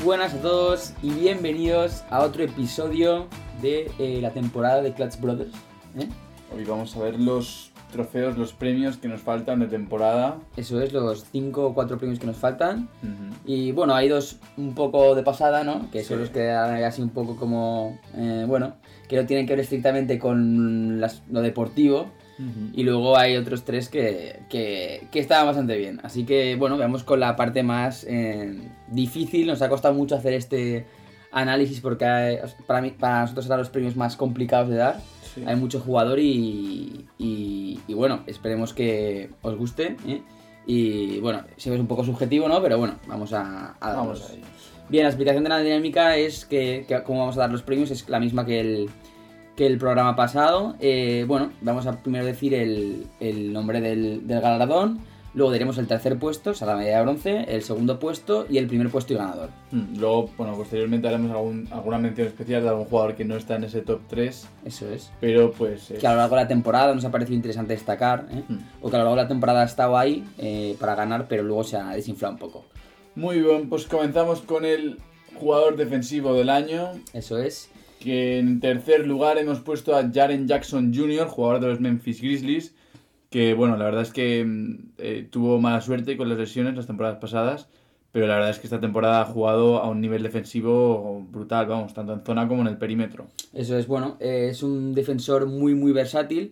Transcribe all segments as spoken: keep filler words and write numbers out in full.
buenas a todos y bienvenidos a otro episodio de eh, la temporada de Clutch Brothers. ¿eh? Hoy vamos a ver los trofeos, los premios que nos faltan de temporada. Eso es, los cinco o cuatro premios que nos faltan. Uh-huh. Y bueno, hay dos un poco de pasada, ¿no? Que sí. son los que dan así un poco como, eh, bueno, que no tienen que ver estrictamente con las, lo deportivo. Uh-huh. Y luego hay otros tres que, que, que estaban bastante bien. Así que bueno, veamos con la parte más eh, difícil. Nos ha costado mucho hacer este análisis porque hay, para, mí, para nosotros eran los premios más complicados de dar. Sí. Hay mucho jugador y, y, y bueno, esperemos que os guste. ¿eh? Y bueno, siempre es un poco subjetivo, ¿no? Pero bueno, vamos a, a Vamos a ello. Bien, la explicación de la dinámica es que, que cómo vamos a dar los premios es la misma que el... que el programa pasado. eh, bueno, vamos a primero decir el, el nombre del, del galardón, luego diremos el tercer puesto, o sea, la medalla de bronce, el segundo puesto y el primer puesto y ganador. Hmm. Luego, bueno, posteriormente haremos algún, alguna mención especial de algún jugador que no está en ese top tres. Eso es. Pero pues... Es... Que a lo largo de la temporada nos ha parecido interesante destacar, ¿eh? hmm. o que a lo largo de la temporada ha estado ahí eh, para ganar, pero luego se ha desinflado un poco. Muy bien, pues comenzamos con el jugador defensivo del año. Eso es. Que en tercer lugar hemos puesto a Jaren Jackson junior, jugador de los Memphis Grizzlies, que bueno, la verdad es que eh, tuvo mala suerte con las lesiones las temporadas pasadas, pero la verdad es que esta temporada ha jugado a un nivel defensivo brutal, vamos, tanto en zona como en el perímetro. Eso es, bueno, eh, es un defensor muy muy versátil,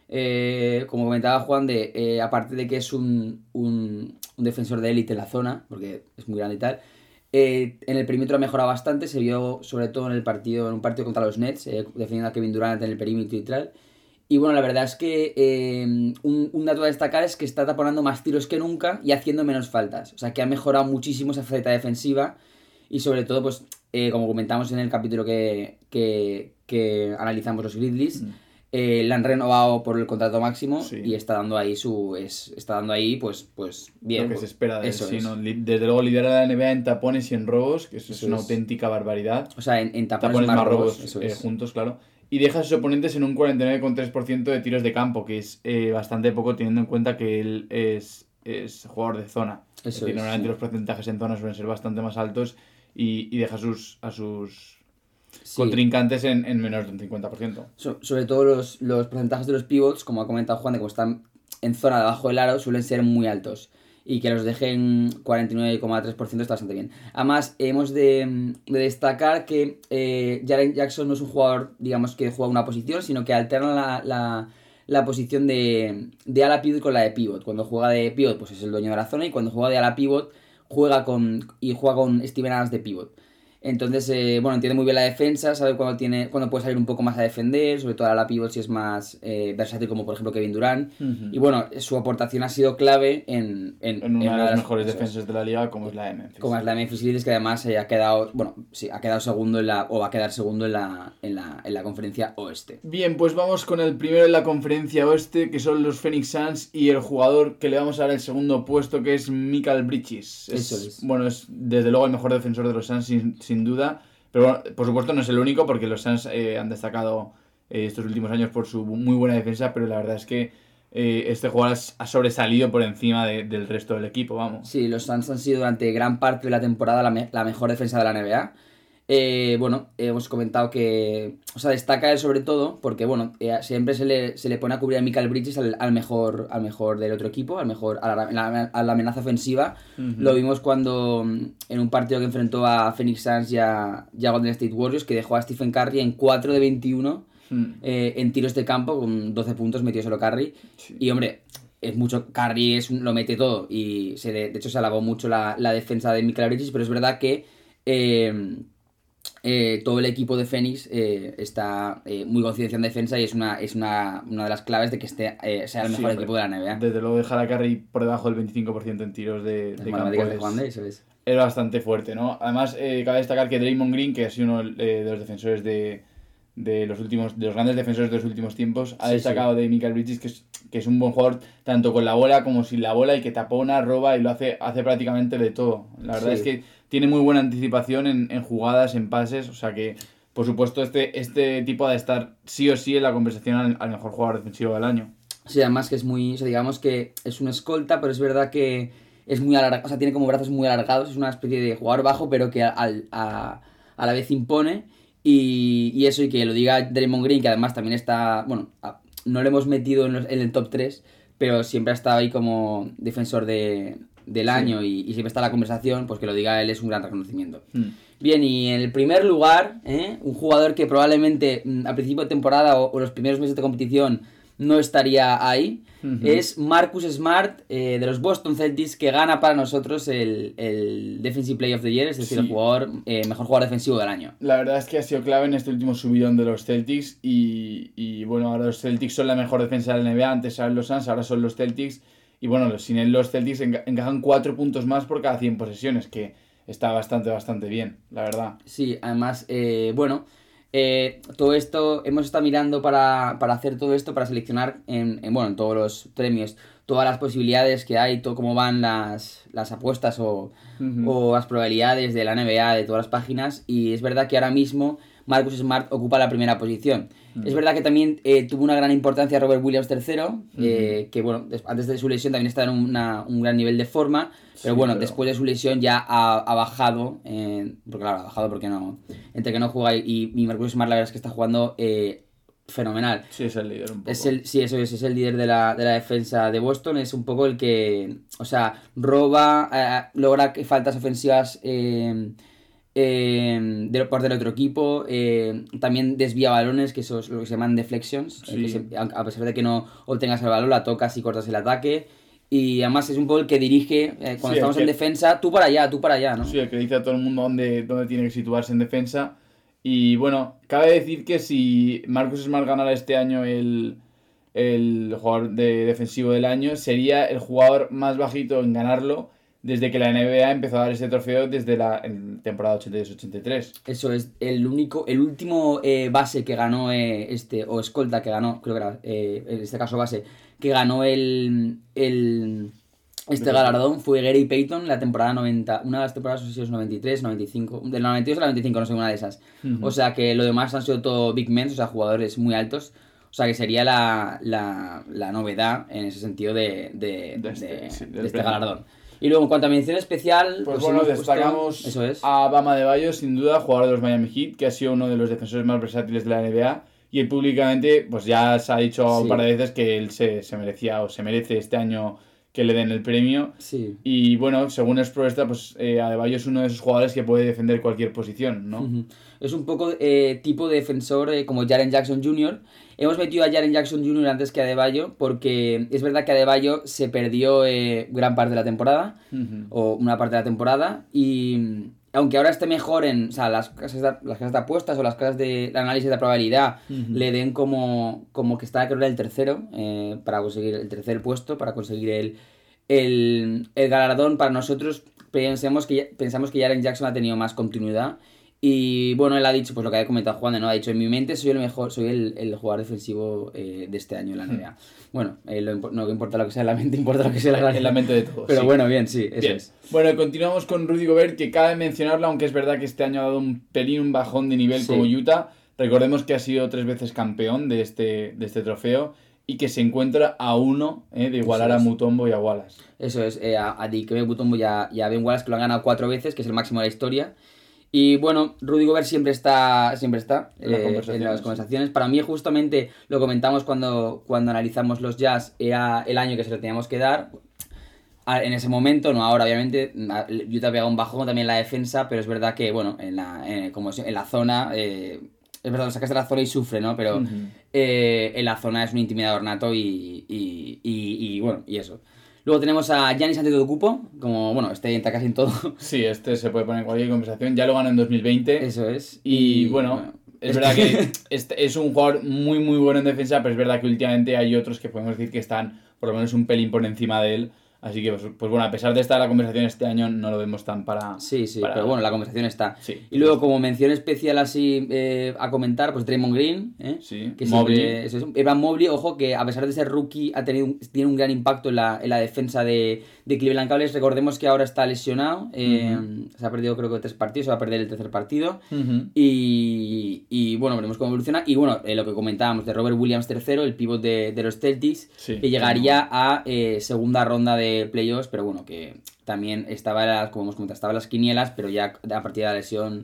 eh, como comentaba Juan, de eh, aparte de que es un, un, un defensor de élite en la zona, porque es muy grande y tal. Eh, en el perímetro ha mejorado bastante, se vio sobre todo en el partido, en un partido contra los Nets, eh, defendiendo a Kevin Durant en el perímetro y tal. Y bueno, la verdad es que eh, un, un dato a destacar es que está taponando más tiros que nunca y haciendo menos faltas. O sea que ha mejorado muchísimo esa faceta defensiva y sobre todo, pues, eh, como comentamos en el capítulo que, que, que analizamos los Grizzlies, mm. Eh, le han renovado por el contrato máximo sí. y está dando ahí su es, está dando ahí pues pues bien. Lo que se espera de él, eso sí, es. ¿no? Desde luego lidera la N B A en tapones y en robos, que eso, eso es una es. auténtica barbaridad. O sea, en, en tapones, tapones más, más robos, robos eso eh, es. juntos, claro. Y deja a sus oponentes en un cuarenta y nueve coma tres por ciento de tiros de campo, que es eh, bastante poco teniendo en cuenta que él es, es jugador de zona. Eso es decir, es, normalmente sí. los porcentajes en zona suelen ser bastante más altos y, y deja a sus... A sus Sí. contrincantes en, en menos de un cincuenta por ciento. So, sobre todo los, los porcentajes de los pivots, como ha comentado Juan, de como están en zona debajo del aro, suelen ser muy altos. Y que los dejen cuarenta y nueve coma tres por ciento está bastante bien. Además, hemos de, de destacar que eh, Jaren Jackson no es un jugador, digamos, que juega una posición, sino que alterna la, la, la posición de, de ala pivot con la de pivot. Cuando juega de pivot, pues es el dueño de la zona, y cuando juega de ala pivot, juega con, y juega con Steven Adams de pivot. Entonces, eh, bueno, entiende muy bien la defensa, sabe cuándo tiene, cuándo puede salir un poco más a defender, sobre todo a la pivot si es más eh, versátil, como por ejemplo Kevin Durant. Uh-huh. Y bueno, su aportación ha sido clave en... En, en una en de las mejores defensas de la liga, como es la de Memphis. Como es la de Memphis Grizzlies, que además eh, ha quedado, bueno, sí, ha quedado segundo en la, o va a quedar segundo en la, en la, en la conferencia oeste. Bien, pues vamos con el primero en la conferencia oeste, que son los Phoenix Suns, y el jugador que le vamos a dar el segundo puesto, que es Mikal Bridges. Es, Eso es. Bueno, es desde luego el mejor defensor de los Suns, sin, sin duda. Pero bueno, por supuesto no es el único, porque los Suns eh, han destacado eh, estos últimos años por su muy buena defensa, pero la verdad es que eh, este jugador ha sobresalido por encima de, del resto del equipo, vamos. Sí, los Suns han sido durante gran parte de la temporada la, me- la mejor defensa de la N B A. Eh, bueno, hemos comentado que, o sea, destaca él sobre todo porque, bueno, eh, siempre se le, se le pone a cubrir a Mikal Bridges al, al mejor al mejor del otro equipo, al mejor a la, a la, a la amenaza ofensiva. Uh-huh. Lo vimos cuando en un partido que enfrentó a Phoenix Suns y a, y a Golden State Warriors, que dejó a Stephen Curry en cuatro de veintiuno uh-huh. eh, en tiros de campo, con doce puntos metió solo Curry. Sí. Y, hombre, es mucho, Curry es, lo mete todo y se de, de hecho se alabó mucho la, la defensa de Mikal Bridges, pero es verdad que... Eh, Eh, todo el equipo de Phoenix eh, está eh, muy concienciado en defensa y es una es una, una de las claves de que este eh, sea el mejor sí, equipo de la N B A. Desde luego dejar a Curry por debajo del veinticinco por ciento en tiros de, de campo de Juan de, eso es. es bastante fuerte, ¿no? Además, eh, cabe destacar que Draymond Green, que ha sido uno eh, de los defensores de, de los últimos de los grandes defensores de los últimos tiempos, ha sí, destacado sí. de Mikal Bridges que es, que es un buen jugador tanto con la bola como sin la bola y que tapona, roba y lo hace, hace prácticamente de todo. La verdad sí. es que tiene muy buena anticipación en, en jugadas, en pases, o sea que, por supuesto, este, este tipo ha de estar sí o sí en la conversación al, al mejor jugador defensivo del año. Sí, además que es muy, o sea, digamos que es un escolta, pero es verdad que es muy alargado, o sea, tiene como brazos muy alargados, es una especie de jugador bajo, pero que al, a, a la vez impone. Y, y eso, y que lo diga Draymond Green, que además también está, bueno, a, no lo hemos metido en, los, en el top tres, pero siempre ha estado ahí como defensor de, del sí. año y, y siempre está en la conversación, pues que lo diga él es un gran reconocimiento. Mm. Bien, y en el primer lugar, ¿eh? un jugador que probablemente a principio de temporada o, o los primeros meses de competición no estaría ahí, uh-huh. es Marcus Smart eh, de los Boston Celtics, que gana para nosotros el, el Defensive Player of the Year, es decir, sí. el jugador eh, mejor jugador defensivo del año. La verdad es que ha sido clave en este último subidón de los Celtics y, y bueno, ahora los Celtics son la mejor defensa de la N B A, antes eran los Suns, ahora son los Celtics y bueno, sin él los Celtics enca- encajan cuatro puntos más por cada cien posesiones, que está bastante, bastante bien, la verdad. Sí, además, eh, bueno... Eh, todo esto, hemos estado mirando para, para hacer todo esto, para seleccionar en, en, bueno, en todos los premios, todas las posibilidades que hay, todo cómo van las, las apuestas o, uh-huh. o las probabilidades de la N B A, de todas las páginas, y es verdad que ahora mismo Marcus Smart ocupa la primera posición. Uh-huh. Es verdad que también eh, tuvo una gran importancia Robert Williams tercero, uh-huh. eh, que bueno, antes de su lesión también estaba en una, un gran nivel de forma, pero sí, bueno, pero... después de su lesión ya ha, ha bajado, eh, porque claro, ha bajado porque no, entre que no juega y, y Marcus Smart la verdad es que está jugando eh, fenomenal. Sí, es el líder un poco. Es el, sí, eso es, es el líder de la, de la defensa de Boston, es un poco el que, o sea, roba, eh, logra que faltas ofensivas eh, eh, de parte del otro equipo, eh, también desvía balones, que eso es lo que se llaman deflections, sí. eh, que se, a pesar de que no obtengas el balón, la tocas y cortas el ataque. Y además es un poco el que dirige, eh, cuando sí, estamos que... en defensa, tú para allá, tú para allá, ¿no? Sí, el que dice a todo el mundo dónde, dónde tiene que situarse en defensa. Y bueno, cabe decir que si Marcus Smart ganara este año el, el jugador de defensivo del año, sería el jugador más bajito en ganarlo desde que la N B A empezó a dar este trofeo desde la temporada ochenta y dos ochenta y tres. Eso es, el único, el último eh, base que ganó eh, este, o escolta que ganó, creo que era, eh, en este caso base, que ganó el, el este galardón fue Gary Payton la temporada noventa, una de las temporadas, no sé si es noventa y tres, noventa y cinco, del noventa y dos a la noventa y cinco, no sé, una de esas. Uh-huh. O sea que lo demás han sido todo big men, o sea, jugadores muy altos. O sea que sería la, la, la novedad en ese sentido de, de, de este, de, sí, de este galardón. Y luego en cuanto a mención especial... Pues, pues bueno, destacamos puesto, eso es. a Bam Adebayo, sin duda, jugador de los Miami Heat, que ha sido uno de los defensores más versátiles de la N B A. Y él públicamente, pues ya se ha dicho sí. un par de veces que él se, se merecía o se merece este año que le den el premio. Sí. Y bueno, según es Proesta, pues eh, Adebayo es uno de esos jugadores que puede defender cualquier posición, ¿no? Uh-huh. Es un poco eh, tipo de defensor eh, como Jaren Jackson junior Hemos metido a Jaren Jackson junior antes que a Adebayo porque es verdad que Adebayo se perdió eh, gran parte de la temporada, uh-huh. o una parte de la temporada, y aunque ahora esté mejor en, o sea, las casas de, las casas de apuestas o las casas de análisis de probabilidad uh-huh. le den como, como que está, creo que era el tercero, eh, para conseguir el tercer puesto, para conseguir el, el, el galardón. Para nosotros pensamos que, pensamos que Jaren Jackson ha tenido más continuidad. Y bueno, él ha dicho, pues lo que ha comentado Juan, ¿no? Ha dicho, en mi mente soy el mejor, soy el, el jugador defensivo eh, de este año en la N B A. Bueno, eh, lo, no importa lo que sea en la mente, importa lo que sea en la, en la mente de todos. Pero sí. bueno, bien, sí, eso bien. es. Bueno, continuamos con Rudy Gobert, que cabe mencionarlo, aunque es verdad que este año ha dado un pelín, un bajón de nivel sí. como Utah. Recordemos que ha sido tres veces campeón de este, de este trofeo y que se encuentra a uno eh, de igualar a Mutombo y a Wallace. Eso es, eh, a, a Dikembe Mutombo y a, y a Ben Wallace, que lo han ganado cuatro veces, que es el máximo de la historia. Y bueno, Rudy Gobert siempre está siempre está en, eh, en las conversaciones. Para mí, justamente, lo comentamos cuando, cuando analizamos los Jazz, era el año que se lo teníamos que dar. En ese momento, no ahora, obviamente. Utah pega un bajón también en la defensa, pero es verdad que, bueno, en la, en, como en la zona, eh, es verdad, lo sacas de la zona y sufre, ¿no? Pero uh-huh. eh, en la zona es un intimidador nato y, y, y, y bueno, y eso. Luego tenemos a Giannis Antetokounmpo, como, bueno, este entra casi en todo. Sí, este se puede poner en cualquier conversación. Ya lo ganó en dos mil veinte. Eso es. Y, y bueno, bueno, es verdad que este es un jugador muy, muy bueno en defensa, pero es verdad que últimamente hay otros que podemos decir que están por lo menos un pelín por encima de él. Así que, pues, pues bueno, a pesar de estar en la conversación este año, no lo vemos tan para... Sí, sí, para... pero bueno, la conversación está. Sí. Y luego, como mención especial así eh, a comentar, pues Draymond Green, ¿eh? Sí, que Mobley. Siempre, eso es, Evan Mobley, ojo, que a pesar de ser rookie, ha tenido un, tiene un gran impacto en la, en la defensa de, de Cleveland Cavaliers. Recordemos que ahora está lesionado, eh, uh-huh. se ha perdido creo que tres partidos, se va a perder el tercer partido. Uh-huh. Y, y bueno, veremos cómo evoluciona. Y bueno, eh, lo que comentábamos de Robert Williams tercero, el pívot de, de los Celtics, sí, que llegaría uh-huh. a eh, segunda ronda de de playoffs, pero bueno, que también estaba, como hemos comentado, estaba en las quinielas, pero ya a partir de la lesión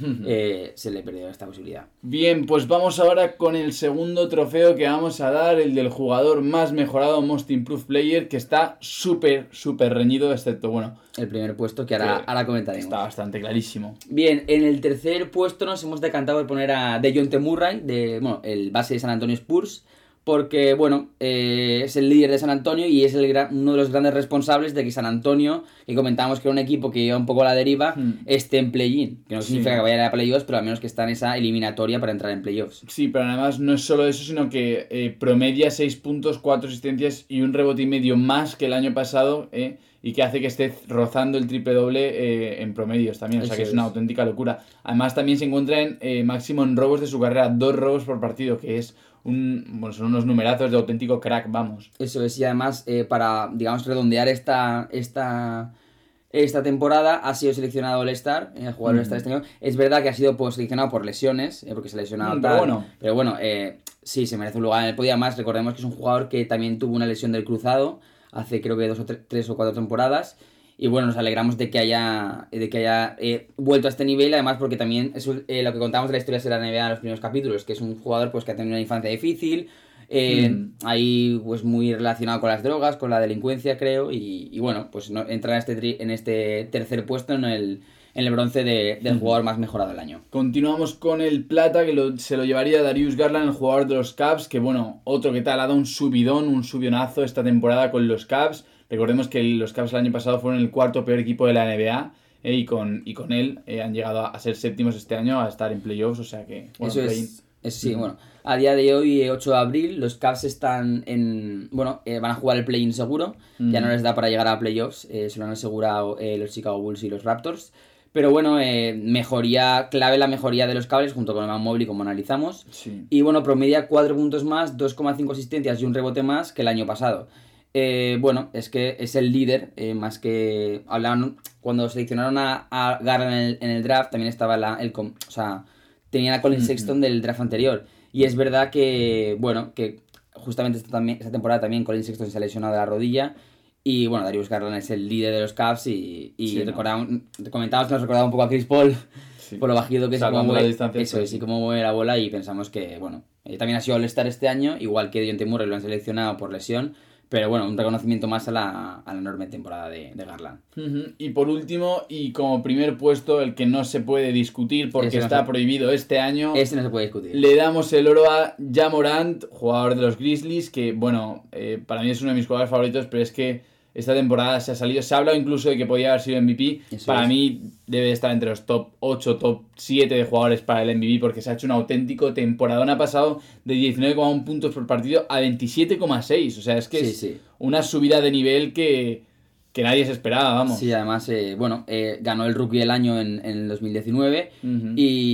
eh, se le perdió esta posibilidad. Bien, pues vamos ahora con el segundo trofeo que vamos a dar, el del jugador más mejorado, Most Improved Player, que está súper, súper reñido, excepto, bueno... El primer puesto, que ahora, que ahora comentaremos. Está bastante clarísimo. Bien, en el tercer puesto nos hemos decantado por poner a DeJounte Murray, de, bueno, el base de San Antonio Spurs, porque, bueno, eh, es el líder de San Antonio y es el gran, uno de los grandes responsables de que San Antonio, que comentábamos que era un equipo que iba un poco a la deriva, mm. esté en play-in. Que no sí. significa que vaya a playoffs, pero al menos que está en esa eliminatoria para entrar en playoffs. Sí, pero además no es solo eso, sino que eh, promedia seis puntos, cuatro asistencias y un rebote y medio más que el año pasado, eh, y que hace que esté rozando el triple doble eh, en promedios también, o sea que es, es una auténtica locura. Además también se encuentra en eh, máximo en robos de su carrera, dos robos por partido, que es... Un, bueno, son unos numerazos de auténtico crack, vamos. Eso es, y además eh, para, digamos, redondear esta, esta, esta temporada ha sido seleccionado All-Star, el jugador mm. All-Star este año. Es verdad que ha sido pues, seleccionado por lesiones, eh, porque se ha lesionado mm, tal, pero bueno, pero bueno eh, sí, se merece un lugar en el podio. Además, recordemos que es un jugador que también tuvo una lesión del cruzado hace creo que dos o tres, tres o cuatro temporadas. Y bueno, nos alegramos de que haya, de que haya eh, vuelto a este nivel, además porque también es eh, lo que contamos de la historia de la N B A en los primeros capítulos, que es un jugador pues que ha tenido una infancia difícil, eh, mm. ahí pues muy relacionado con las drogas, con la delincuencia creo, y, y bueno, pues no, entra en este, tri, en este tercer puesto en el, en el bronce de, del jugador más mejorado del año. Continuamos con el plata, que lo, se lo llevaría Darius Garland, el jugador de los Cavs, que bueno, otro que tal, ha dado un subidón, un subionazo esta temporada con los Cavs. Recordemos que los Cavs el año pasado fueron el cuarto peor equipo de la N B A eh, y, con, y con él eh, han llegado a, a ser séptimos este año, a estar en playoffs, o sea que... Bueno, eso es, es, sí, mm. bueno, a día de hoy, ocho de abril, los Cavs están en... Bueno, eh, van a jugar el play-in seguro, mm. ya no les da para llegar a playoffs, eh, se lo han asegurado eh, los Chicago Bulls y los Raptors. Pero bueno, eh, mejoría, clave la mejoría de los Cavs junto con Evan Mobley, como analizamos. Sí. Y bueno, promedia cuatro puntos más, dos coma cinco asistencias y un rebote más que el año pasado. Eh, bueno, es que es el líder, eh, más que... Hablaban, cuando seleccionaron a, a Garland en el, en el draft, también estaba la... El, o sea, tenía a Colin Sexton del draft anterior. Y es verdad que, bueno, que justamente esta, también, esta temporada también Colin Sexton se ha lesionado de la rodilla. Y bueno, Darius Garland es el líder de los Cavs y, y sí, recordamos, no. comentábamos que nos recordaba un poco a Chris Paul, sí. por lo bajito que es, como mueve, eso es, y cómo mueve la bola, y pensamos que, bueno, eh, también ha sido All-Star este año, igual que DeJounte Murray lo han seleccionado por lesión. Pero bueno, un reconocimiento más a la, a la enorme temporada de, de Garland. Uh-huh. Y por último, y como primer puesto, el que no se puede discutir porque Ese está no se... prohibido este año. Este no se puede discutir. Le damos el oro a Ja Morant, jugador de los Grizzlies, que bueno, eh, para mí es uno de mis jugadores favoritos, pero es que esta temporada se ha salido, se ha hablado incluso de que podía haber sido M V P. Eso para es. mí debe estar entre los top ocho, top siete de jugadores para el M V P, porque se ha hecho un auténtico temporadón. Ha pasado de diecinueve coma uno puntos por partido a veintisiete coma seis. O sea, es que sí, es sí. una subida de nivel que, que nadie se esperaba, vamos. Sí, además, eh, bueno, eh, ganó el Rookie del Año en, en el dos mil diecinueve. Uh-huh.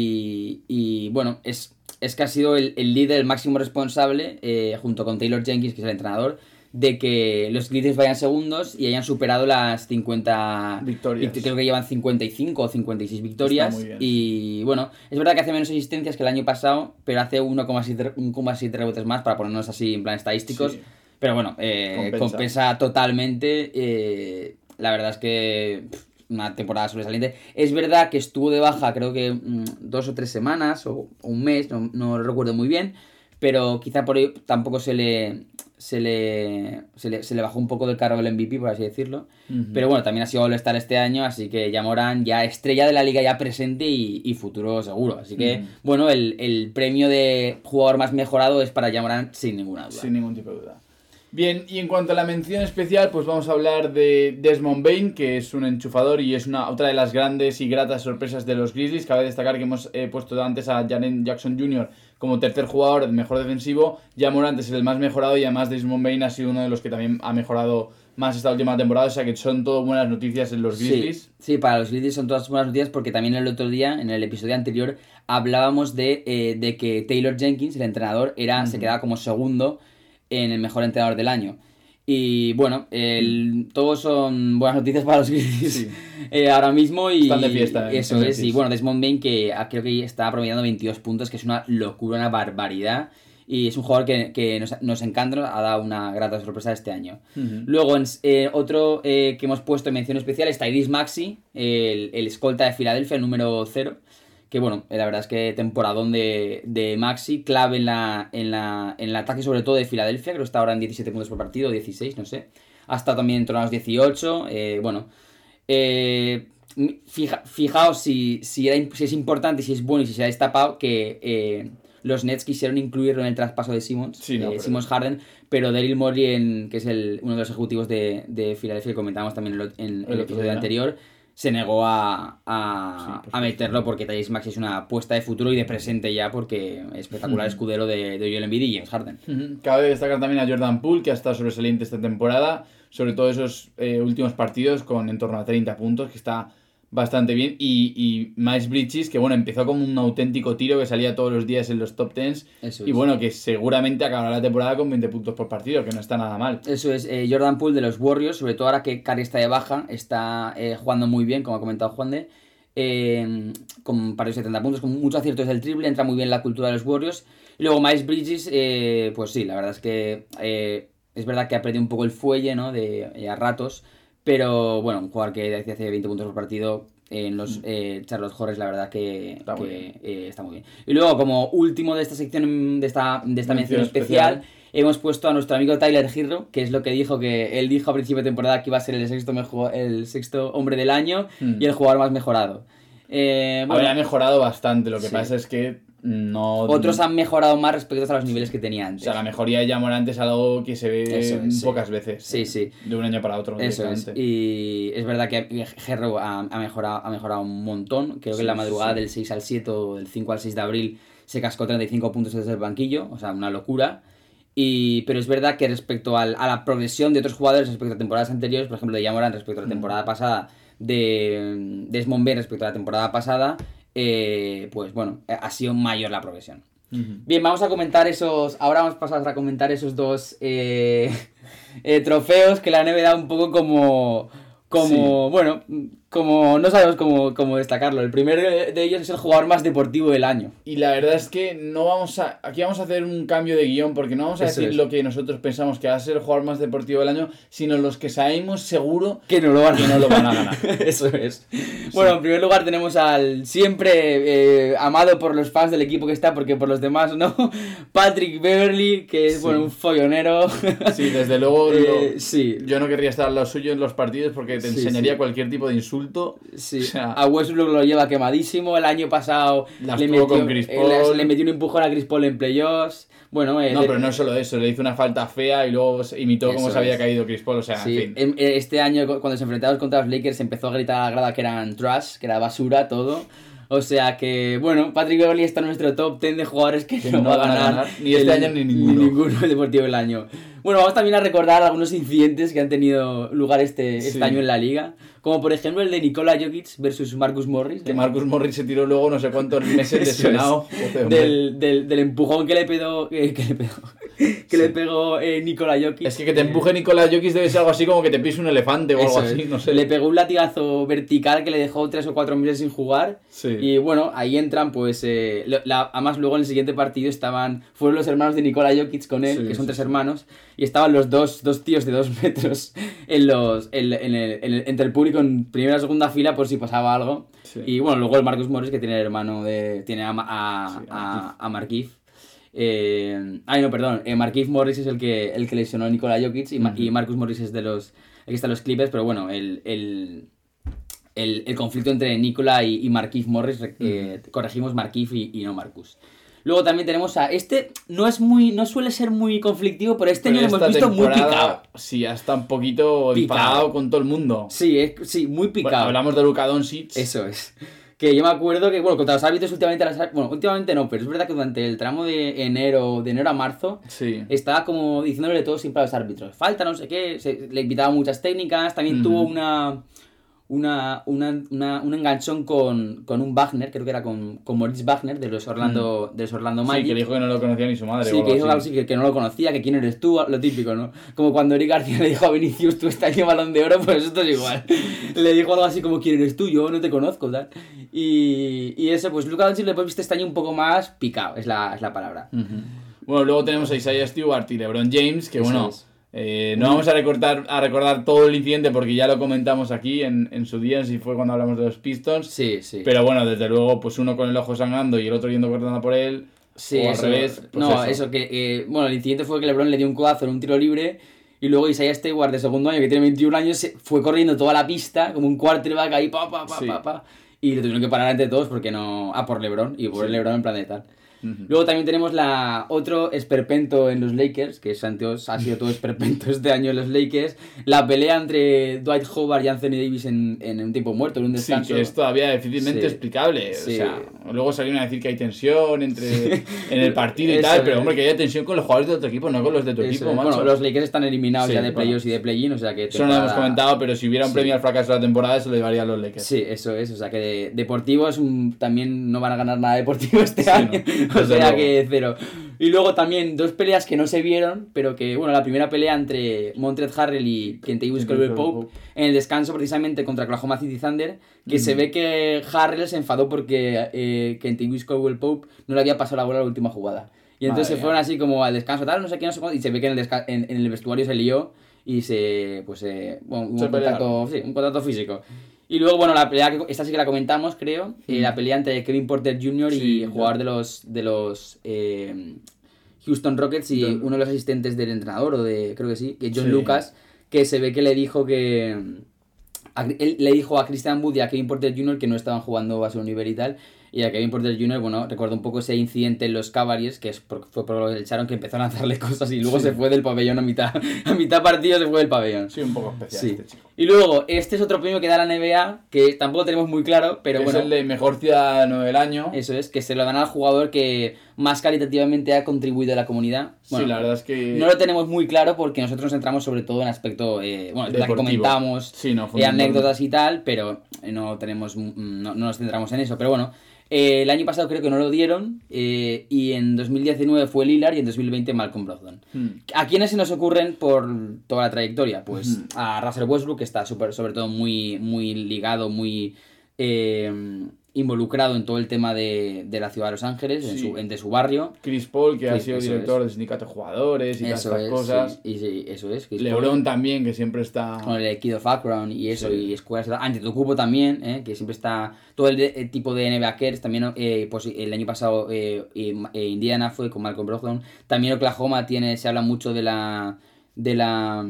y, y bueno, es, es que ha sido el, el líder, el máximo responsable, eh, junto con Taylor Jenkins, que es el entrenador, de que los Grizzlies vayan segundos y hayan superado las cincuenta victorias. Creo que llevan cincuenta y cinco o cincuenta y seis victorias. Y bueno, es verdad que hace menos asistencias que el año pasado, pero hace uno coma siete rebotes más, para ponernos así en plan estadísticos. Sí. Pero bueno, eh, compensa. compensa totalmente. Eh, la verdad es que pff, una temporada sobresaliente. Es verdad que estuvo de baja, creo que mmm, dos o tres semanas o, o un mes, no, no lo recuerdo muy bien. Pero quizá por ello tampoco se le, se le, se le, se le bajó un poco del carro del M V P, por así decirlo. Uh-huh. Pero bueno, también ha sido All-Star este año, así que Ja Morant ya estrella de la liga ya presente y, y futuro seguro. Así que, uh-huh. bueno, el, el premio de jugador más mejorado es para Ja Morant sin ninguna duda. Sin ningún tipo de duda. Bien, y en cuanto a la mención especial, pues vamos a hablar de Desmond Bane, que es un enchufador y es una otra de las grandes y gratas sorpresas de los Grizzlies. Cabe destacar que hemos eh, puesto antes a Jaren Jackson junior como tercer jugador mejor defensivo. Ja Morant es el más mejorado y además Desmond Bane ha sido uno de los que también ha mejorado más esta última temporada, o sea que son todo buenas noticias en los Grizzlies. Sí, sí, para los Grizzlies son todas buenas noticias porque también el otro día, en el episodio anterior, hablábamos de, eh, de que Taylor Jenkins, el entrenador, era, uh-huh. se quedaba como segundo en el mejor entrenador del año. Y bueno, el, todos son buenas noticias para los Grizzlies sí. eh, ahora mismo. Y están de fiesta. Eso es. Y bueno, Desmond Bane, que creo que está promediando veintidós puntos, que es una locura, una barbaridad. y es un jugador que, que nos, nos encanta, ha dado una grata sorpresa este año. Uh-huh. Luego, en, eh, otro eh, que hemos puesto en mención especial es Tyrese Maxey, el, el escolta de Filadelfia, el número cero, que bueno, la verdad es que temporadón de, de Maxey, clave en, la, en, la, en el ataque sobre todo de Filadelfia, creo que está ahora en diecisiete puntos por partido, dieciséis, no sé, ha estado también en torno a los dieciocho, eh, bueno, eh, fija, fijaos si, si, era, si es importante, si es bueno y si se ha destapado que... Eh, los Nets quisieron incluirlo en el traspaso de Simmons, sí, no, eh, pero... Simmons Harden, pero Daryl Morey, en, que es el, uno de los ejecutivos de, de Filadelfia, que comentábamos también en el, en, el, el episodio día. anterior, se negó a, a, sí, a meterlo porque Tyrese Maxey es una apuesta de futuro y de presente ya, porque espectacular uh-huh. escudero de, de Joel Embiid y James Harden. Uh-huh. Cabe destacar también a Jordan Poole, que ha estado sobresaliente esta temporada, sobre todo esos eh, últimos partidos con en torno a treinta puntos, que está bastante bien, y, y Miles Bridges, que bueno, empezó como un auténtico tiro que salía todos los días en los top diez, Eso y es. bueno, que seguramente acabará la temporada con veinte puntos por partido, que no está nada mal. Eso es, eh, Jordan Poole de los Warriors, sobre todo ahora que Curry está de baja, está eh, jugando muy bien, como ha comentado Juan de, eh, con para setenta puntos, con mucho acierto desde el triple, entra muy bien en la cultura de los Warriors, y luego Miles Bridges, eh, pues sí, la verdad es que eh, es verdad que ha perdido un poco el fuelle, ¿no?, de, eh, a ratos. Pero bueno, un jugador que hace veinte puntos por partido en los eh, Charlotte Hornets, la verdad que está, que, muy eh, está muy bien. Y luego, como último de esta sección, de esta, de esta mención, mención especial, especial, hemos puesto a nuestro amigo Tyler Herro, que es lo que dijo, que él dijo a principio de temporada que iba a ser el sexto, mejor, el sexto hombre del año mm. y el jugador más mejorado. Eh, bueno, Habría mejorado bastante, lo que sí. pasa es que no... Otros han mejorado más respecto a los niveles que tenía antes. O sea, la mejoría de Ja Morant es algo que se ve es, sí. pocas veces. Sí, sí. De un año para otro. Eso es. Y es verdad que Herro ha, ha, mejorado, ha mejorado un montón. Creo que sí, en la madrugada sí. del seis al siete o del cinco al seis de abril se cascó treinta y cinco puntos desde el banquillo. O sea, una locura. Y, pero es verdad que respecto al, a la progresión de otros jugadores respecto a temporadas anteriores, por ejemplo de Ja Morant respecto a la temporada mm. pasada, de Desmond Bain respecto a la temporada pasada, eh, pues bueno, ha sido mayor la progresión. Uh-huh. Bien, vamos a comentar esos, ahora vamos a pasar a comentar esos dos eh, eh, trofeos que la N B A da un poco como, como sí. bueno, como no sabemos cómo, cómo destacarlo. El primero de ellos es el jugador más deportivo del año. Y la verdad es que no vamos a, aquí vamos a hacer un cambio de guión, porque no vamos a Eso decir es. lo que nosotros pensamos que va a ser el jugador más deportivo del año, sino los que sabemos seguro que no lo van a, que no lo van a ganar. Eso es. Sí. Bueno, en primer lugar tenemos al siempre eh, amado por los fans del equipo que está, porque por los demás no, Patrick Beverley, que es sí. bueno, un follonero. Sí, desde luego eh, lo, sí. yo no querría estar al lado suyo en los partidos porque te sí, enseñaría sí. cualquier tipo de insulto. Sí. O sea, a Westbrook lo lleva quemadísimo. El año pasado le metió, con Chris Paul. Le, le metió un empujón a Chris Paul en playoffs. Bueno, eh, no, le, pero no solo eso, le hizo una falta fea y luego imitó cómo se había caído Chris Paul. O sea, sí. en fin. Este año, cuando se enfrentaron contra los Lakers, empezó a gritar a la grada que eran trash, que era basura, todo. O sea que, bueno, Patrick Beverley está en nuestro top diez de jugadores que, que no, no va a ganar, ganar ni este el, año ni ninguno. Ni ninguno el Deportivo del año. Bueno, vamos también a recordar algunos incidentes que han tenido lugar este, este sí. año en la liga. Como por ejemplo el de Nikola Jokic versus Marcus Morris. Que Marcus Morris se tiró luego no sé cuántos meses lesionado. Es. Del, del, del empujón que le pegó, eh, que le pegó, que sí. le pegó eh, Nikola Jokic. Es que que te empuje Nikola Jokic debe ser algo así como que te pise un elefante o Eso algo así, es. no sé. Le pegó un latigazo vertical que le dejó tres o cuatro meses sin jugar. Sí. Y bueno, ahí entran pues... Eh, la, además luego en el siguiente partido estaban... Fueron los hermanos de Nikola Jokic con él, sí, que son sí, tres sí. hermanos. Y estaban los dos, dos tíos de dos metros en los, en, en el, en el, entre el público en primera o segunda fila por si pasaba algo. Sí. Y bueno, luego el Marcus Morris, que tiene el hermano de... Tiene a, a, sí, a, a Markieff. Eh, ay, no, perdón. Eh, Markieff Morris es el que, el que lesionó a Nikola Jokic y, uh-huh. y Marcus Morris es de los... Aquí están los Clippers, pero bueno, el... el El, el conflicto entre Nikola y, y Markieff Morris, eh, uh-huh. corregimos Markieff y, y no Marcus. Luego también tenemos a este, no es muy, no suele ser muy conflictivo, pero este año lo hemos visto muy picado. Sí, hasta un poquito enfadado con todo el mundo. Sí, es, sí, muy picado. Bueno, hablamos de Luka Doncic. Eso es. Que yo me acuerdo que, bueno, contra los árbitros últimamente, bueno, últimamente no, pero es verdad que durante el tramo de enero, de enero a marzo, sí. estaba como diciéndole todo siempre a los árbitros. Falta, no sé qué, se, le invitaba muchas técnicas, también uh-huh. tuvo una... Una, una, una, un enganchón con, con un Wagner, creo que era con, con Moritz Wagner de los Orlando, mm. de los Orlando Magic. Sí, que dijo que no lo conocía ni su madre. Sí, que dijo algo así, que, que no lo conocía, que quién eres tú, lo típico, ¿no? Como cuando Eric García le dijo a Vinicius, tú este año Balón de Oro, pues esto es igual. Le dijo algo así como, quién eres tú, yo no te conozco, tal. Y, y eso, pues Luka Doncic lo hemos visto este año un poco más picado, es la, es la palabra. Uh-huh. Bueno, luego tenemos a Isaiah Stewart y LeBron James, que Eso bueno, es. eh, no vamos a recordar, a recordar todo el incidente porque ya lo comentamos aquí en, en su día, si fue cuando hablamos de los Pistons. Sí, sí. Pero bueno, desde luego, pues uno con el ojo sangrando y el otro yendo cortando por él. Sí, o al eso, revés. Pues no, eso, eso que, eh, bueno, el incidente fue que LeBron le dio un codazo en un tiro libre y luego Isaiah Stewart de segundo año, que tiene veintiún años, se fue corriendo toda la pista como un quarterback ahí, pa, pa, pa, sí. pa, pa, y le tuvieron que parar entre todos porque no... Ah, por LeBron, y por sí. LeBron en plan de tal. Uh-huh. Luego también tenemos la otro esperpento en los Lakers, que Santos ha sido todo esperpento este año en los Lakers, la pelea entre Dwight Howard y Anthony Davis en, en un tiempo muerto, en un descanso. Sí, que es todavía difícilmente sí. explicable. Sí. O sea, luego salieron a decir que hay tensión entre en el partido y tal, es. Pero hombre, que haya tensión con los jugadores de otro equipo, no con los de tu Eso equipo, macho. Bueno, los Lakers están eliminados sí, ya de playoffs bueno. y de play-in, o sea que... Eso no lo hemos comentado, pero si hubiera un sí. premio al fracaso de la temporada, se lo llevaría a los Lakers. Sí, eso es, o sea que de, deportivo es un, también no van a ganar nada deportivo este sí, año. No. O sea que cero. Y luego también dos peleas que no se vieron, pero que, bueno, la primera pelea entre Montrezl Harrell y Kentavious Caldwell-Pope en el descanso precisamente contra Oklahoma City Thunder, que mm. se ve que Harrell se enfadó porque eh, Kentavious Caldwell-Pope no le había pasado la bola a la última jugada. Y entonces Madre se fueron así como al descanso, tal, no sé qué, no sé cuánto, y se ve que en el, desca- en, en el vestuario se lió y se, pues, eh, bueno, un, contacto, sí, un contacto físico. Y luego, bueno, la pelea, que esta sí que la comentamos, creo, mm. eh, la pelea entre Kevin Porter junior Sí, y el jugador de los, de los eh, Houston Rockets y John. uno de los asistentes del entrenador, o de, creo que sí, que John sí. Lucas, que se ve que le dijo que... A, él le dijo a Christian Wood y a Kevin Porter junior que no estaban jugando a su nivel y tal, y a Kevin Porter junior, bueno, recuerdo un poco ese incidente en los Cavaliers, que es por, fue por lo que le echaron, que empezó a lanzarle cosas y luego sí. se fue del pabellón a mitad, a mitad partido se fue del pabellón. Sí, un poco especial sí. este chico. Y luego, este es otro premio que da la N B A, que tampoco tenemos muy claro, pero que bueno... es el de Mejor Ciudadano del Año. Eso es, que se lo dan al jugador que más caritativamente ha contribuido a la comunidad. Bueno, sí, la verdad es que... No lo tenemos muy claro porque nosotros nos centramos sobre todo en aspecto, eh, bueno, la que comentamos, sí, no, eh, anécdotas y tal, pero no tenemos, no, no nos centramos en eso, pero bueno... Eh, el año pasado creo que no lo dieron eh, y en dos mil diecinueve fue Lillard y en dos mil veinte Malcolm Brogdon. Hmm. ¿A quiénes se nos ocurren por toda la trayectoria? Pues hmm. a Russell Westbrook, que está super, sobre todo muy, muy ligado, muy eh, involucrado en todo el tema de, de la ciudad de Los Ángeles, sí. en su, en, de su barrio. Chris Paul, que sí, ha sido director es. del sindicato de jugadores y eso todas estas es, cosas. Sí. Y sí, eso es. Chris LeBron Paul, también, que siempre está... con el Kid of Akron y eso, sí. y escuelas. Antetokounmpo también, eh, que siempre está... Todo el, de, el tipo de N B A Kers, también eh, pues el año pasado eh, eh, Indiana fue con Malcolm Brogdon. También Oklahoma tiene, se habla mucho de la... de la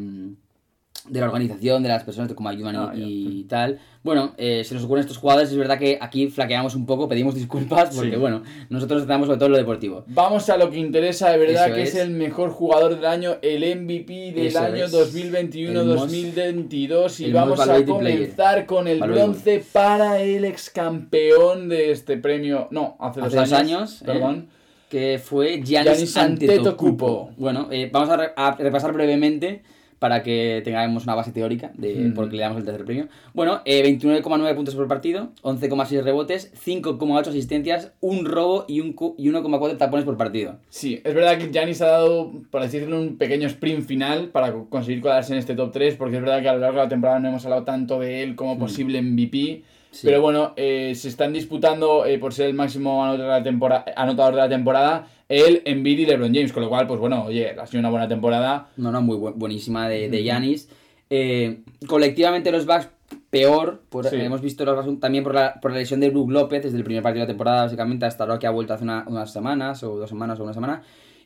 de la organización, de las personas de cómo ayudan ah, y, y tal. Bueno, eh, se nos ocurren estos jugadores, es verdad que aquí flaqueamos un poco, pedimos disculpas, porque sí. bueno, nosotros tratamos sobre todo lo deportivo. Vamos a lo que interesa de verdad, Eso que es. es el mejor jugador del año, el M V P del Eso año es. dos mil veintiuno dos mil veintidós, y vamos a comenzar player. con el Valuable. bronce para el ex campeón de este premio, no, hace, hace dos años, años, perdón. Eh, que fue Giannis Antetokounmpo. Bueno, eh, vamos a, re- a repasar brevemente para que tengamos una base teórica de mm. por qué le damos el tercer premio. Bueno, eh, veintinueve coma nueve puntos por partido, once coma seis rebotes, cinco coma ocho asistencias, un robo y, un cu- y uno coma cuatro tapones por partido. Sí, es verdad que Giannis ha dado, por así decirlo, un pequeño sprint final para conseguir colarse en este top tres, porque es verdad que a lo largo de la temporada no hemos hablado tanto de él como mm. posible M V P. Sí. Pero bueno, eh, se están disputando eh, por ser el máximo anotador de la temporada, anotador de la temporada él, Embiid y LeBron James, con lo cual, pues bueno, oye, ha sido una buena temporada. No, no, muy bu- buenísima de, de Giannis. Eh, colectivamente los Bucks peor, por, sí. hemos visto los Bucks también por la, por la lesión de Brook López desde el primer partido de la temporada, básicamente, hasta ahora que ha vuelto hace una, unas semanas, o dos semanas, o una semana,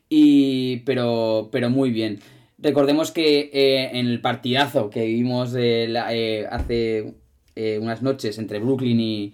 y pero, pero muy bien. Recordemos que eh, en el partidazo que vimos de la, eh, hace eh, unas noches entre Brooklyn y...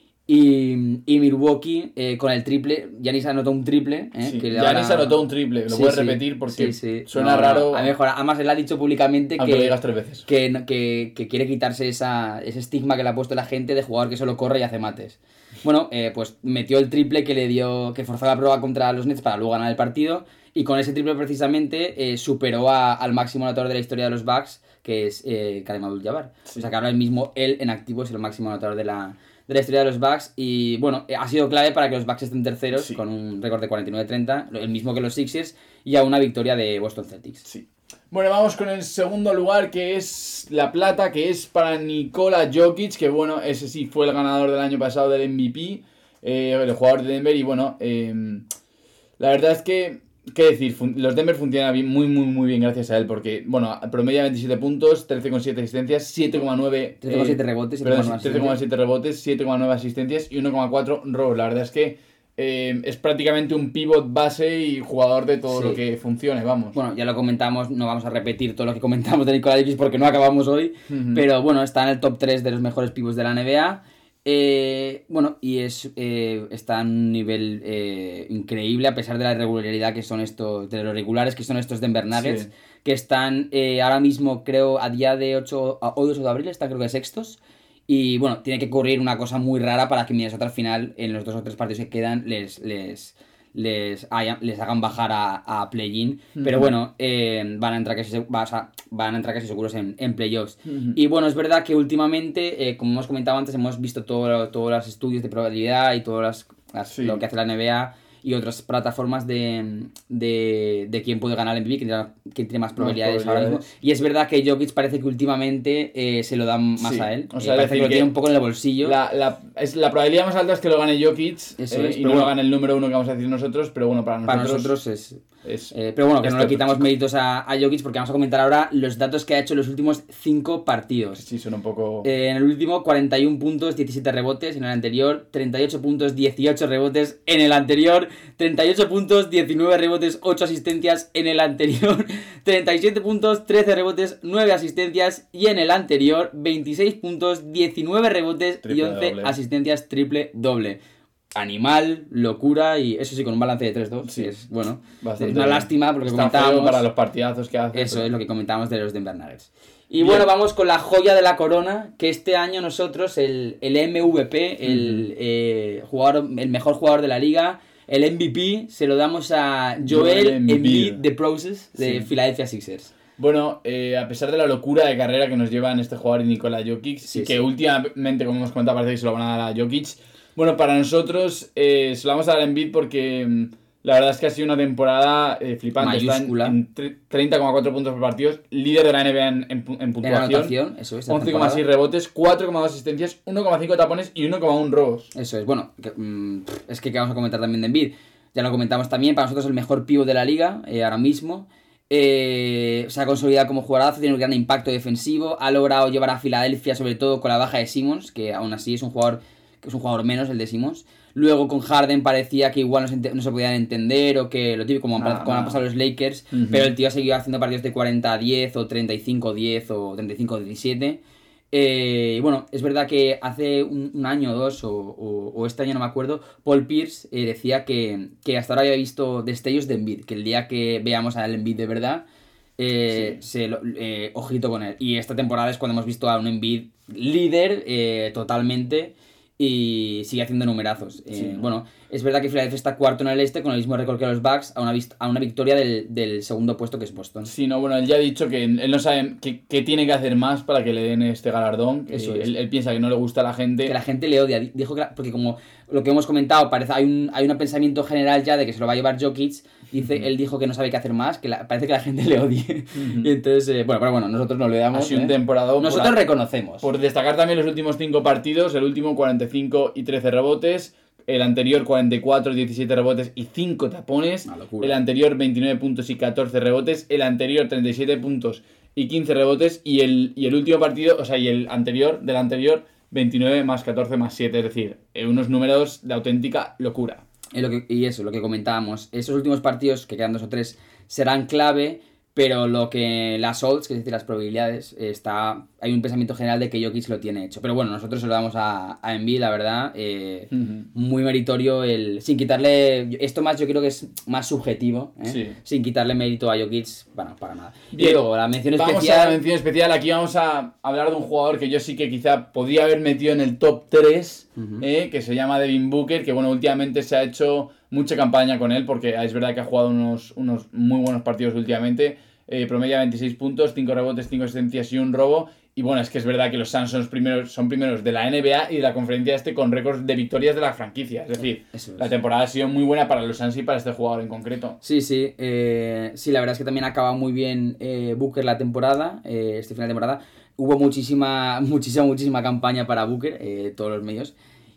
Y, y Milwaukee, eh, con el triple, Giannis anotó un triple. Eh, sí, que Giannis la... anotó un triple, lo sí, puedes sí, repetir porque sí, sí. suena no, raro. No, a mejor, además él ha dicho públicamente que, lo digas tres veces. Que, que, que quiere quitarse esa, ese estigma que le ha puesto la gente de jugador que solo corre y hace mates. Bueno, eh, pues metió el triple que le dio, que forzó la prueba contra los Nets para luego ganar el partido. Y con ese triple precisamente eh, superó a, al máximo anotador de la historia de los Bucks, que es eh, Kareem Abdul-Jabbar. Sí. O sea que ahora mismo él en activo es el máximo anotador de la... de la historia de los Bucks y bueno, ha sido clave para que los Bucks estén terceros sí. con un récord de cuarenta y nueve treinta, el mismo que los Sixers, y a una victoria de Boston Celtics. Sí. Bueno, vamos con el segundo lugar, que es la plata, que es para Nikola Jokic, que bueno, ese sí fue el ganador del año pasado del M V P, eh, el jugador de Denver, y bueno, eh, la verdad es que qué decir, fun- los Denver funcionan bien, muy, muy, muy bien gracias a él, porque, bueno, promedia veintisiete puntos, trece coma siete asistencias, siete coma nueve... trece coma siete rebotes, siete perdón, coma nueve trece coma siete rebotes, siete coma nueve asistencias y uno coma cuatro robos. La verdad es que eh, es prácticamente un pivot base y jugador de todo Sí. lo que funcione, vamos. Bueno, ya lo comentamos, no vamos a repetir todo lo que comentamos de Nikola Jokic porque no acabamos hoy, Ujú. pero bueno, está en el top tres de los mejores pivots de la N B A. Eh, bueno, y es eh, está en un nivel eh, increíble a pesar de la irregularidad que son estos, de los regulares que son estos Denver Nuggets, Sí. que están eh, ahora mismo, creo, a día de ocho, a- hoy ocho de abril, están creo que sextos. Y bueno, tiene que ocurrir una cosa muy rara para que Minnesota al final, en los dos o tres partidos que quedan, les, les, les, haya- les hagan bajar a, a play-in. Pero Ujú. bueno, eh, van a entrar casi, seg- vas a- van a entrar casi seguros en, en playoffs. Ujú. Y bueno, es verdad que últimamente, eh, como hemos comentado antes, hemos visto todo- todos los estudios de probabilidad y todo las, las- Sí. lo que hace la N B A y otras plataformas de, de, de quién puede ganar el M V P, quién tiene, quién tiene más probabilidades, ahora mismo. probabilidades. Y es verdad que Jokic parece que últimamente eh, se lo dan más Sí. a él. O Eh, sea, parece decir que lo que tiene un poco en el bolsillo. La, la, es, la probabilidad más alta es que lo gane Jokic Eso eh, es, y pero no bueno. lo gane el número uno que vamos a decir nosotros, pero bueno, para nosotros, Para nosotros es... es... eh, pero bueno, que no le este quitamos chico. méritos a, a Jokic porque vamos a comentar ahora los datos que ha hecho en los últimos cinco partidos. Sí, son un poco... Eh, en el último, cuarenta y uno puntos, diecisiete rebotes. En el anterior, treinta y ocho puntos, dieciocho rebotes. En el anterior, treinta y ocho puntos, diecinueve rebotes, ocho asistencias. En el anterior, treinta y siete puntos, trece rebotes, nueve asistencias. Y en el anterior, veintiséis puntos, diecinueve rebotes y Triple once doble. asistencias triple doble. Animal, locura y eso sí, con un balance de tres dos. Sí. Es bueno. Bastante es una bien. lástima porque Está feo comentábamos. para los partidazos que hace. Eso pero- es lo que comentábamos de los Denver Nuggets. Y Bien. bueno, vamos con la joya de la corona, que este año nosotros, el, el M V P, el, eh, jugador, el mejor jugador de la liga, el M V P, se lo damos a Joel Joel Embiid Embiid. de Process de Sí. Philadelphia Sixers. Bueno, eh, a pesar de la locura de carrera que nos llevan este jugador y Nikola Jokic, Sí, y que sí. últimamente, como hemos comentado, parece que se lo van a dar a Jokic. Bueno, para nosotros eh, se lo vamos a dar a Embiid porque mm, la verdad es que ha sido una temporada eh, flipante. Mayúscula. Está en, en tre- treinta coma cuatro puntos por partido, líder de la N B A en, en pu- en En puntuación. anotación, eso es. esta once coma seis temporada. rebotes, cuatro coma dos asistencias, uno coma cinco tapones y uno coma uno robos. Eso es, bueno, que, mm, es que ¿qué vamos a comentar también de Embiid? Ya lo comentamos también, para nosotros el mejor pívot de la liga, eh, ahora mismo. Eh, se ha consolidado como jugadorazo, tiene un gran impacto defensivo, ha logrado llevar a Filadelfia, sobre todo con la baja de Simmons, que aún así es un jugador que es un jugador menos el de Simmons. Luego con Harden parecía que igual no se, ente- no se podían entender o que lo típico como, han pa- Ah. como han pasado los Lakers, Ujú. pero el tío ha seguido haciendo partidos de cuarenta a diez o treinta y cinco a diez o treinta y cinco a diecisiete. Eh, y bueno, es verdad que hace un, un año o dos, o, o- o este año no me acuerdo, Paul Pierce eh, decía que, que hasta ahora había visto destellos de Embiid, que el día que veamos al Embiid de verdad, eh, se lo- eh, ojito con él. Y esta temporada es cuando hemos visto a un Embiid líder eh, totalmente y sigue haciendo numerazos. Eh, Sí. Bueno, es verdad que Philadelphia está cuarto en el este con el mismo récord que los Bucks, a una, vis- a una victoria del, del segundo puesto que es Boston. Sí, no, bueno, él ya ha dicho que él no sabe qué, qué tiene que hacer más para que le den este galardón. que Eso es. él, él piensa que no le gusta a la gente. Que la gente le odia. Dijo que la- porque como lo que hemos comentado, parece hay un hay un pensamiento general ya de que se lo va a llevar Jokic. Dice, Ujú. él dijo que no sabe qué hacer más, que la- parece que la gente le odie. Ujú. Y entonces, eh, bueno, pero bueno, nosotros no le Ha damos. sido un ¿eh? temporada. Nosotros reconocemos. Por destacar también los últimos cinco partidos, el último cuarenta y cinco y trece rebotes, el anterior cuarenta y cuatro, diecisiete rebotes y cinco tapones, Una locura. el anterior veintinueve puntos y catorce rebotes, el anterior treinta y siete puntos y quince rebotes y el, y el último partido, o sea, y el anterior, del anterior, veintinueve más catorce más siete, es decir, eh, unos números de auténtica locura. Y, lo que, y eso, lo que comentábamos. Esos últimos partidos, que quedan dos o tres, serán clave, pero lo que las odds, que es decir, las probabilidades, está hay un pensamiento general de que Jokic lo tiene hecho. Pero bueno, nosotros se lo damos a, a Embiid, la verdad. eh, Ujú. Muy meritorio, el sin quitarle... Esto más yo creo que es más subjetivo, ¿eh? Sí. Sin quitarle mérito a Jokic, bueno, para nada. Bien. Y luego, la mención Vamos especial... a la mención especial. Aquí vamos a hablar de un jugador que yo sí que quizá podría haber metido en el top tres, Ujú. eh, que se llama Devin Booker, que bueno, últimamente se ha hecho mucha campaña con él, porque es verdad que ha jugado unos, unos muy buenos partidos últimamente. Eh, promedia veintiséis puntos, cinco rebotes, cinco asistencias y un robo. Y bueno, es que es verdad que los Suns son los primeros, son primeros de la N B A y de la conferencia este con récords de victorias de la franquicia. Es decir, Eso es. la temporada ha sido muy buena para los Suns y para este jugador en concreto. Sí, sí, eh, sí, la verdad es que también acaba muy bien eh, Booker la temporada, eh, este final de temporada. Hubo muchísima, muchísima, muchísima campaña para Booker, eh, todos los medios.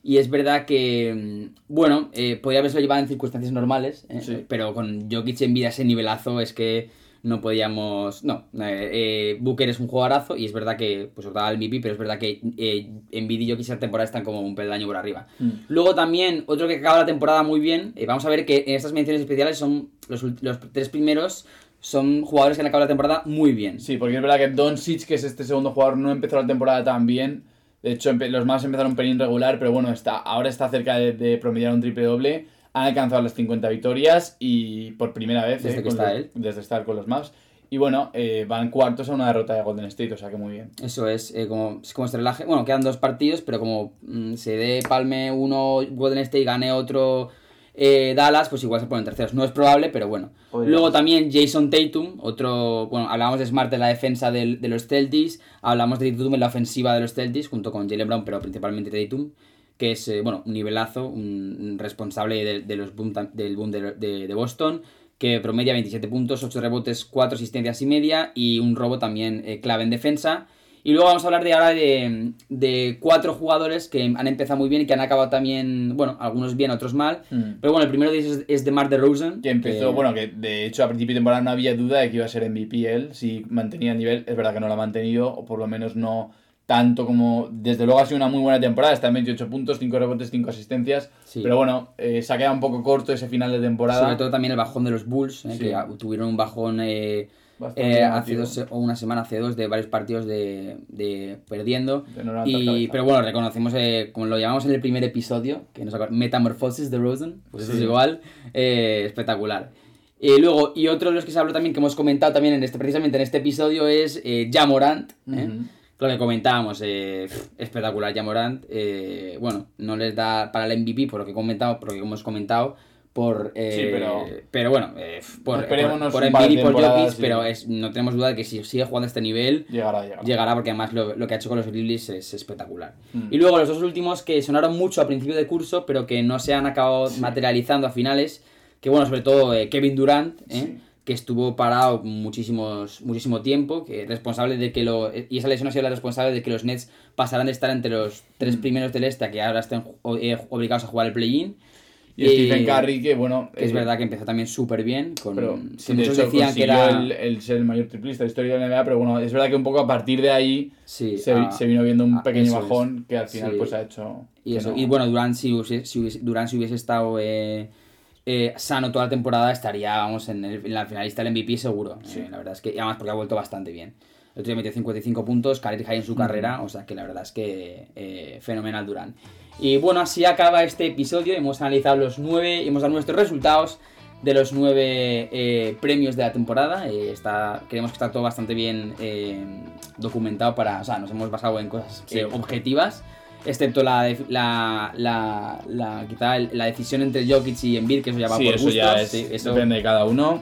Y es verdad que, bueno, eh, podría haberse llevado en circunstancias normales, eh, Sí. pero con Jokic en vida ese nivelazo es que no podíamos... No, eh, eh, Booker es un jugadorazo y es verdad que pues optaba al M V P, pero es verdad que eh, Embiid y Jokic esta temporada están como un peldaño por arriba. Mm. Luego también, otro que acaba la temporada muy bien, eh, vamos a ver que en estas menciones especiales son los, ult- los tres primeros son jugadores que han acabado la temporada muy bien. Sí, porque es verdad que Doncic, que es este segundo jugador, no empezó la temporada tan bien. De hecho, empe- los más empezaron un pelín regular, pero bueno, está, ahora está cerca de, de promediar un triple doble. Han alcanzado las cincuenta victorias y por primera vez Desde eh, que con está los- él. desde estar con los Mavs. Y bueno, eh, van cuartos a una derrota de Golden State, o sea que muy bien. Eso es, eh, como, es como se relaje. Bueno, quedan dos partidos, pero como mm, se dé palme uno Golden State y gane otro eh, Dallas, pues igual se ponen terceros. No es probable, pero bueno. Podría Luego ser. también Jason Tatum, otro. Bueno, hablamos de Smart en la defensa del- de los Celtics, hablamos de Tatum en la ofensiva de los Celtics, junto con Jaylen Brown, pero principalmente Tatum, que es, eh, bueno, un nivelazo, un, un responsable de, de los boom, tam- del boom de, de- de Boston, que promedia veintisiete puntos, ocho rebotes, cuatro asistencias y media, y un robo también eh, clave en defensa. Y luego vamos a hablar de ahora de, de cuatro jugadores que han empezado muy bien y que han acabado también, bueno, algunos bien, otros mal. Mm. Pero bueno, el primero de ellos es, es DeMar DeRozan. Que empezó, bueno, que de hecho a principio de temporada no había duda de que iba a ser M V P él, si mantenía el nivel. Es verdad que no lo ha mantenido, o por lo menos no tanto como... Desde luego ha sido una muy buena temporada, está en veintiocho puntos, cinco rebotes, cinco asistencias. Sí. Pero bueno, eh, se ha quedado un poco corto ese final de temporada. Sobre todo también el bajón de los Bulls, eh, Sí. que ah, tuvieron un bajón eh, Bastante eh, hace llamativo. dos, o una semana, hace dos, de varios partidos de, de perdiendo. De no levantar Y, cabeza. pero bueno, reconocemos, eh, como lo llamamos en el primer episodio, que nos acuer- Metamorphosis de Rosen, pues eso Sí. es igual, eh, espectacular. Y luego, y otro de los que se habló también, que hemos comentado también en este, precisamente en este episodio, es eh, Ja Morant, ¿eh? Ujú. Lo que comentábamos, eh, pff, espectacular Ja Morant, eh, bueno, no les da para el M V P por lo que, he comentado, por lo que hemos comentado, por, eh, Sí, pero- pero bueno, eh, por, Esperémonos por, por un par de M V P, por temporadas Jokic, y- pero es, no tenemos duda de que si sigue jugando a este nivel, Llegará, llegará. llegará, porque además lo, lo que ha hecho con los Grizzlies es espectacular. Mm. Y luego los dos últimos que sonaron mucho a principio de curso, pero que no se han acabado Sí. materializando a finales, que bueno, sobre todo eh, Kevin Durant, ¿eh? Sí. que estuvo parado muchísimos, muchísimo tiempo, que es responsable de que lo, y esa lesión ha sido la responsable de que los Nets pasaran de estar entre los tres Mm. primeros del este a que ahora estén eh, obligados a jugar el play-in. Y Stephen Curry, que bueno... Que es eh, verdad que empezó también súper bien, con, Pero que sí, de muchos hecho, decían que consiguió era... el, el ser el mayor triplista de la historia de la N B A, pero bueno, es verdad que un poco a partir de ahí Sí, se, ah, se vino viendo un ah, pequeño eso es. bajón que al final Sí. pues ha hecho... Y, que eso, no- y bueno, Durant si hubiese, si hubiese, Durant, si hubiese estado eh, eh, sano toda la temporada, estaría, vamos, en, el- en la finalista del M V P seguro. Sí. Eh, la verdad es que, y además porque ha vuelto bastante bien. El otro día metió cincuenta y cinco puntos, career high en su carrera, o sea que la verdad es que eh, fenomenal Durant. Y bueno, así acaba este episodio. Hemos analizado los nueve, hemos dado nuestros resultados de los nueve eh, premios de la temporada. Eh, está, creemos que está todo bastante bien eh, documentado para... O sea, nos hemos basado en cosas Sí. eh, objetivas, excepto la, def- la, la, la, quizá el- la decisión entre Jokic y Embiid, que eso ya va Sí, por eso gustos. ya es, sí, eso- depende de cada uno.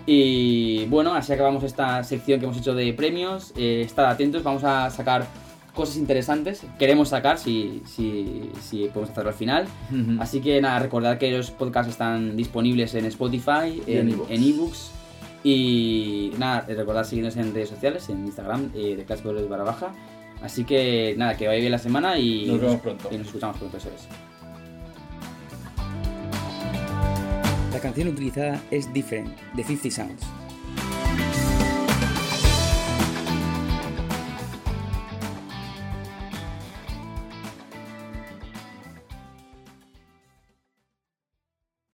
Y bueno, así acabamos esta sección que hemos hecho de premios. Eh, estad atentos, vamos a sacar cosas interesantes. Queremos sacar, si, si, si podemos hacerlo al final. Ujú. Así que nada, recordad que los podcasts están disponibles en Spotify, Y en en ebooks. en ebooks. Y nada, recordad seguirnos en redes sociales, en Instagram, eh, de Clásico de barra baja. Así que nada, que vaya bien la semana y Nos vemos pronto. Y nos escuchamos pronto, eso es. La canción utilizada es Different, de cincuenta Sounds.